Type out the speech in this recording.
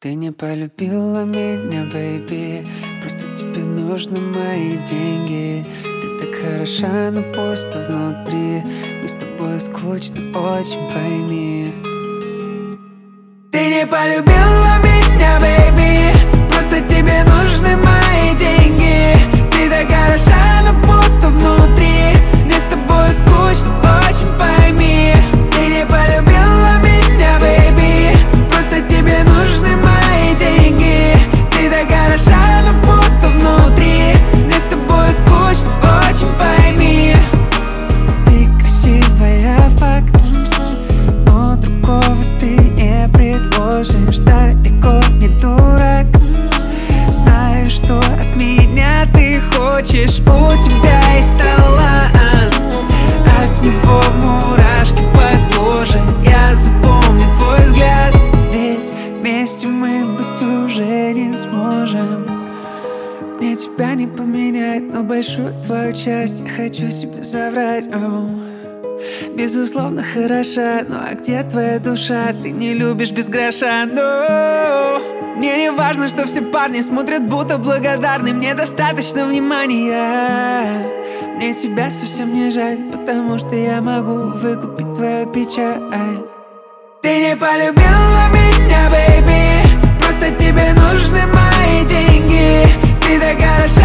Ты не полюбила меня, бэйби, просто тебе нужны мои деньги. Ты так хороша, но пусто внутри. Мне с тобой скучно, очень пойми. Ты не полюбила меня, бэйби, просто тебе нужны мои деньги. Ты так хороша, но пусто внутри. Мне с тобой скучно, очень пойми. Ты не полюбила меня, бэйби, просто тебе нужны мои деньги. Ты так хороша, но пусто внутри. Мне с тобой скучно, очень пойми. Ты красивая, факт, но другого ты не предложишь. Далеко не дурак, знаю, что от меня ты хочешь. У тебя есть талант, от него мурашки по коже. Я запомню твой взгляд, ведь вместе мы быть уже не сможем. Мне тебя не поменять, но большую твою часть я хочу себе забрать. Безусловно, хороша, ну а где твоя душа? Ты не любишь без гроша, но мне не важно, что все парни смотрят будто благодарны. Мне достаточно внимания. Мне тебя совсем не жаль, потому что я могу выкупить твою печаль. Ты не полюбила меня, бэйби, просто тебе нужны мои деньги. Ты так хороша,